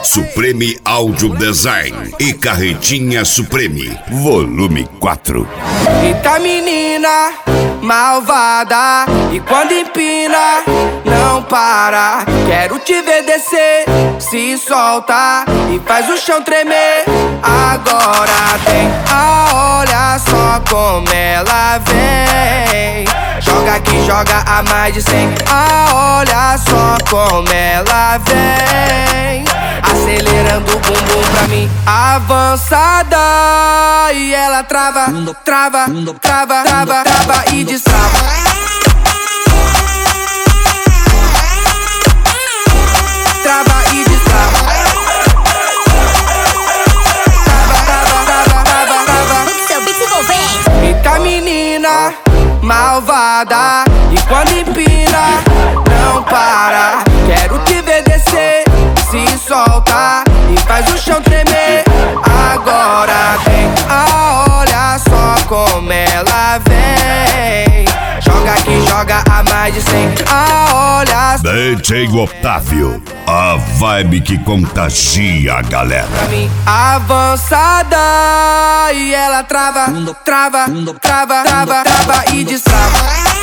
Supreme Audio Design e Carretinha Supreme, volume 4. Eita menina malvada, e quando empina não para. Quero te ver descer, se solta e faz o chão tremer. Agora tem olha só como ela vem. Joga aqui, joga a mais de 100. Olha só como ela vem, acelerando o bumbum pra mim, avançada. E ela trava, trava, trava, trava, trava e destrava. Trava e destrava. Trava, trava, trava, trava, trava. Eita menina malvada, e quando empina não para. Quero te ver descer, se solta e faz o chão tremer. Agora vem, olha só como ela vem. Joga aqui, joga a mais de 100. Olha DJ Otávio, a vibe que contagia a galera. pra mim, avançada. E ela trava, trava, trava, trava, trava e destrava.